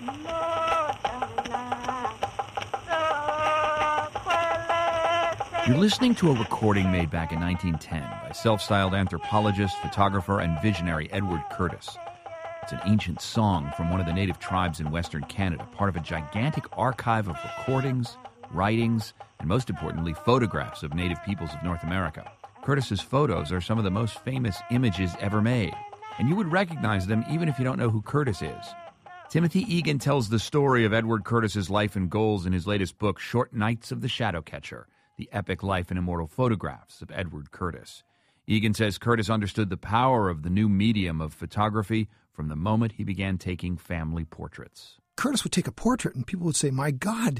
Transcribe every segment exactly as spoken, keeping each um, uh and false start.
You're listening to a recording made back in nineteen ten by self-styled anthropologist, photographer, and visionary Edward Curtis. It's an ancient song from one of the native tribes in Western Canada, part of a gigantic archive of recordings, writings, and most importantly, photographs of native peoples of North America. Curtis's photos are some of the most famous images ever made, and you would recognize them even if you don't know who Curtis is. Timothy Egan tells the story of Edward Curtis's life and goals in his latest book, Short Nights of the Shadowcatcher, The Epic Life and Immortal Photographs of Edward Curtis. Egan says Curtis understood the power of the new medium of photography from the moment he began taking family portraits. Curtis would take a portrait and people would say, "My God,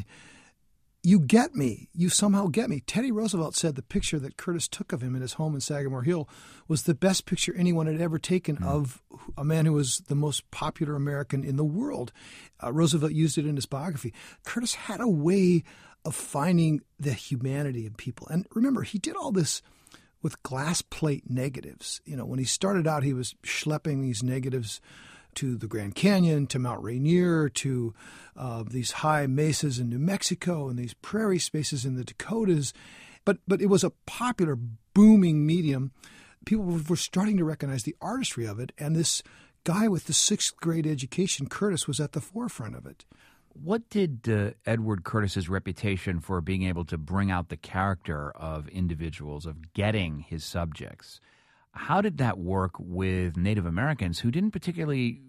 you get me. You somehow get me." Teddy Roosevelt said the picture that Curtis took of him in his home in Sagamore Hill was the best picture anyone had ever taken mm. of a man who was the most popular American in the world. Uh, Roosevelt used it in his biography. Curtis had a way of finding the humanity in people. And remember, he did all this with glass plate negatives. You know, when he started out, he was schlepping these negatives to the Grand Canyon, to Mount Rainier, to uh, these high mesas in New Mexico and these prairie spaces in the Dakotas. But but it was a popular, booming medium. People were starting to recognize the artistry of it, and this guy with the sixth grade education, Curtis, was at the forefront of it. What did uh, Edward Curtis's reputation for being able to bring out the character of individuals, of getting his subjects, how did that work with Native Americans who didn't particularly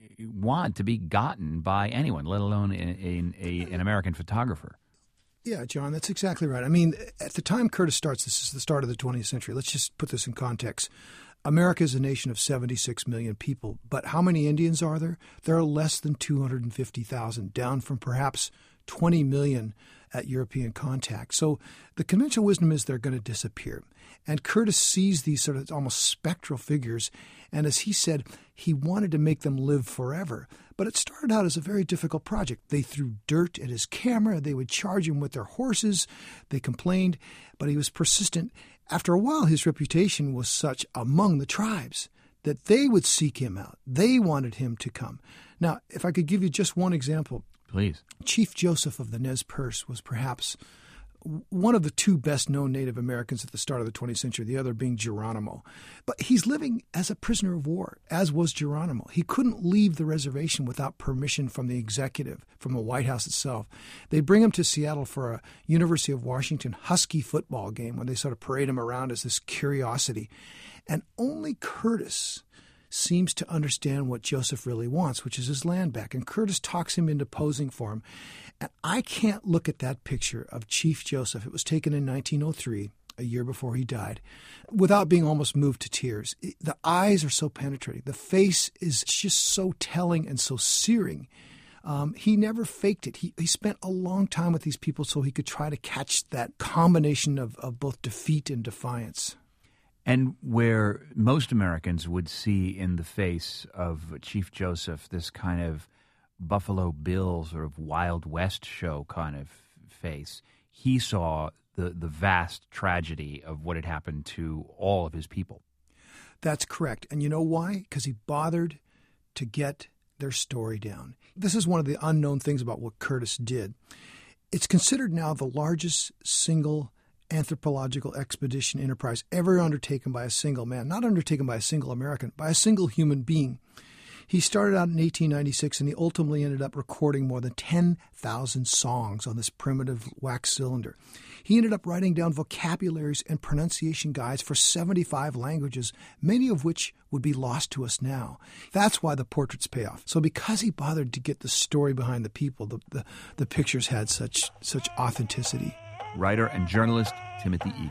want to be gotten by anyone, let alone in, in a, an American photographer? Yeah, John, that's exactly right. I mean, at the time Curtis starts, this is the start of the twentieth century. Let's just put this in context. America is a nation of seventy-six million people, but how many Indians are there? There are less than two hundred fifty thousand, down from perhaps twenty million at European contact. So the conventional wisdom is they're going to disappear. And Curtis sees these sort of almost spectral figures, and as he said, he wanted to make them live forever. But it started out as a very difficult project. They threw dirt at his camera. They would charge him with their horses. They complained, but he was persistent. After a while, his reputation was such among the tribes that they would seek him out. They wanted him to come. Now, if I could give you just one example. Please. Chief Joseph of the Nez Perce was perhaps one of the two best-known Native Americans at the start of the twentieth century, the other being Geronimo. But he's living as a prisoner of war, as was Geronimo. He couldn't leave the reservation without permission from the executive, from the White House itself. They bring him to Seattle for a University of Washington Husky football game when they sort of parade him around as this curiosity. And only Curtis seems to understand what Joseph really wants, which is his land back. And Curtis talks him into posing for him. And I can't look at that picture of Chief Joseph. It was taken in nineteen oh three, a year before he died, without being almost moved to tears. The eyes are so penetrating. The face is just so telling and so searing. Um, he never faked it. He, he spent a long time with these people so he could try to catch that combination of, of both defeat and defiance. And where most Americans would see in the face of Chief Joseph this kind of Buffalo Bill sort of Wild West show kind of face, he saw the, the vast tragedy of what had happened to all of his people. That's correct. And you know why? Because he bothered to get their story down. This is one of the unknown things about what Curtis did. It's considered now the largest single anthropological expedition enterprise ever undertaken by a single man, not undertaken by a single American, by a single human being. He started out in eighteen ninety-six, and he ultimately ended up recording more than ten thousand songs on this primitive wax cylinder. He ended up writing down vocabularies and pronunciation guides for seventy-five languages, many of which would be lost to us now. That's why the portraits pay off. So because he bothered to get the story behind the people, the, the, the pictures had such such authenticity. Writer and journalist Timothy Egan.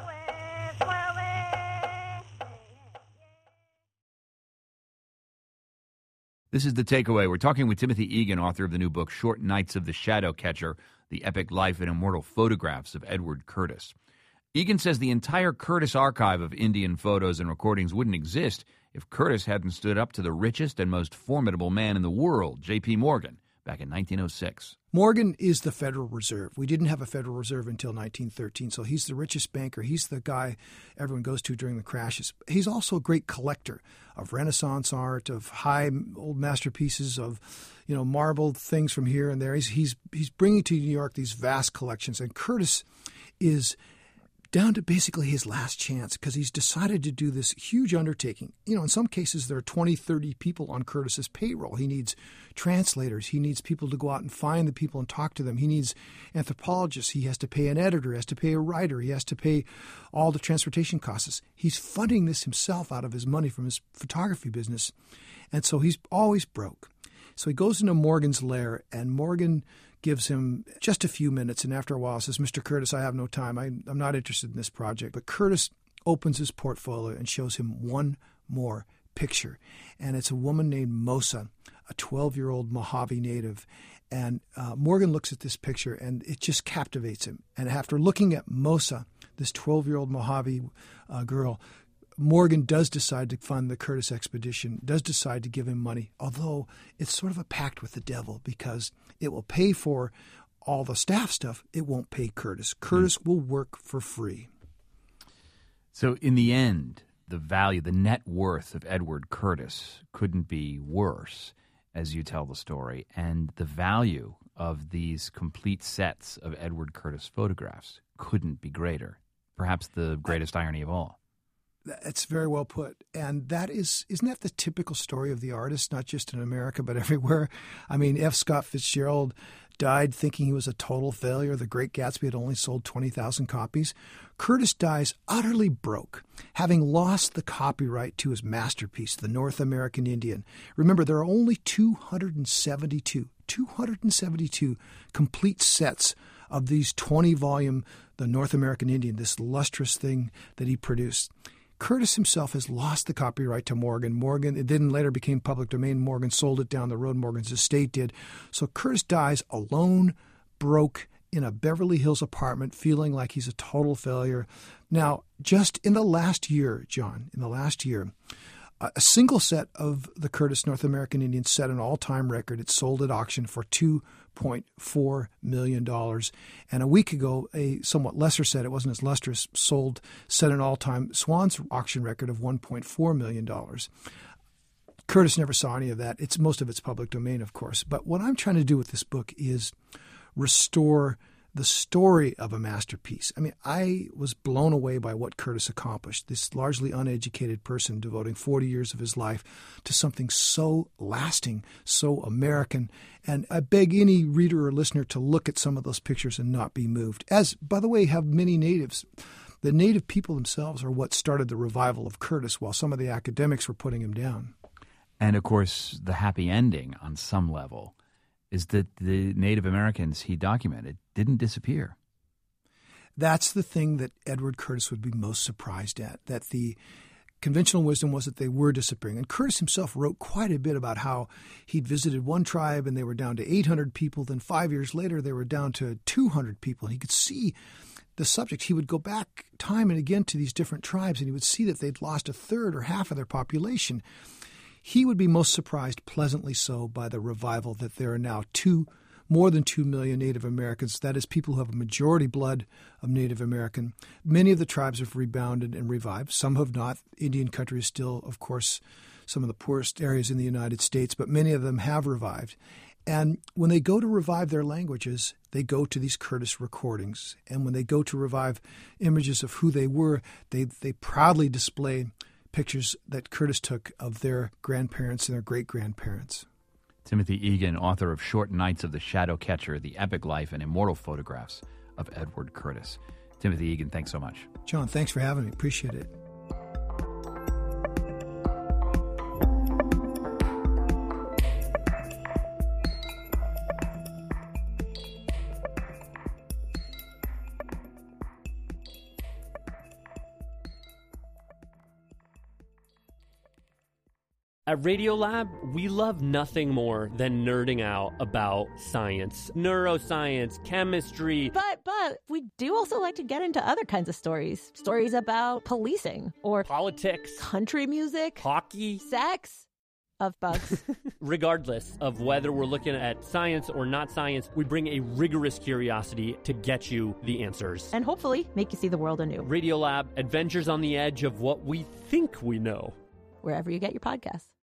This is The Takeaway. We're talking with Timothy Egan, author of the new book, Short Nights of the Shadowcatcher, The Epic Life and Immortal Photographs of Edward Curtis. Egan says the entire Curtis archive of Indian photos and recordings wouldn't exist if Curtis hadn't stood up to the richest and most formidable man in the world, J P. Morgan, back in nineteen oh six. Morgan is the Federal Reserve. We didn't have a Federal Reserve until nineteen thirteen, so he's the richest banker. He's the guy everyone goes to during the crashes. He's also a great collector of Renaissance art, of high old masterpieces, of you know, marbled things from here and there. He's he's he's bringing to New York these vast collections, and Curtis is down to basically his last chance because he's decided to do this huge undertaking. You know, in some cases, there are twenty, thirty people on Curtis's payroll. He needs translators. He needs people to go out and find the people and talk to them. He needs anthropologists. He has to pay an editor. He has to pay a writer. He has to pay all the transportation costs. He's funding this himself out of his money from his photography business. And so he's always broke. So he goes into Morgan's lair, and Morgan gives him just a few minutes, and after a while says, Mister Curtis, I have no time. I, I'm not interested in this project. But Curtis opens his portfolio and shows him one more picture, and it's a woman named Mosa, a twelve-year-old Mojave native. And uh, Morgan looks at this picture, and it just captivates him. And after looking at Mosa, this twelve-year-old Mojave uh, girl, Morgan does decide to fund the Curtis expedition, does decide to give him money, although it's sort of a pact with the devil because it will pay for all the staff stuff. It won't pay Curtis. Curtis mm. will work for free. So in the end, the value, the net worth of Edward Curtis couldn't be worse, as you tell the story, and the value of these complete sets of Edward Curtis photographs couldn't be greater. Perhaps the greatest irony of all. That's very well put. And that is, isn't that the typical story of the artist, not just in America, but everywhere? I mean, F. Scott Fitzgerald died thinking he was a total failure. The Great Gatsby had only sold twenty thousand copies. Curtis dies utterly broke, having lost the copyright to his masterpiece, The North American Indian. Remember, there are only two hundred seventy-two, two hundred seventy-two complete sets of these twenty-volume The North American Indian, this lustrous thing that he produced. Curtis himself has lost the copyright to Morgan. Morgan, it then later became public domain. Morgan sold it down the road. Morgan's estate did. So Curtis dies alone, broke, in a Beverly Hills apartment, feeling like he's a total failure. Now, just in the last year, John, in the last year, a single set of the Curtis North American Indian set an all-time record. It sold at auction for two point four million dollars. And a week ago, a somewhat lesser set, it wasn't as lustrous, sold, set an all-time Swan's auction record of one point four million dollars. Curtis never saw any of that. It's most of it's public domain, of course. But what I'm trying to do with this book is restore the story of a masterpiece. I mean, I was blown away by what Curtis accomplished, this largely uneducated person devoting forty years of his life to something so lasting, so American. And I beg any reader or listener to look at some of those pictures and not be moved, as, by the way, have many natives. The native people themselves are what started the revival of Curtis, while some of the academics were putting him down. And, of course, the happy ending on some level is that the Native Americans he documented didn't disappear. That's the thing that Edward Curtis would be most surprised at, that the conventional wisdom was that they were disappearing. And Curtis himself wrote quite a bit about how he'd visited one tribe and they were down to eight hundred people. Then five years later, they were down to two hundred people. And he could see the subject. He would go back time and again to these different tribes, and he would see that they'd lost a third or half of their population. He would be most surprised, pleasantly so, by the revival that there are now two, more than two million Native Americans. That is, people who have a majority blood of Native American. Many of the tribes have rebounded and revived. Some have not. Indian country is still, of course, some of the poorest areas in the United States, but many of them have revived. And when they go to revive their languages, they go to these Curtis recordings. And when they go to revive images of who they were, they, they proudly display pictures that Curtis took of their grandparents and their great-grandparents. Timothy Egan, author of Short Nights of the Shadow Catcher, The Epic Life and Immortal Photographs of Edward Curtis. Timothy Egan, thanks so much. John, thanks for having me. Appreciate it. At Radiolab, we love nothing more than nerding out about science, neuroscience, chemistry. But, but, we do also like to get into other kinds of stories. Stories about policing or politics, country music, hockey, sex, of bugs. Regardless of whether we're looking at science or not science, we bring a rigorous curiosity to get you the answers. And hopefully make you see the world anew. Radiolab, adventures on the edge of what we think we know. Wherever you get your podcasts.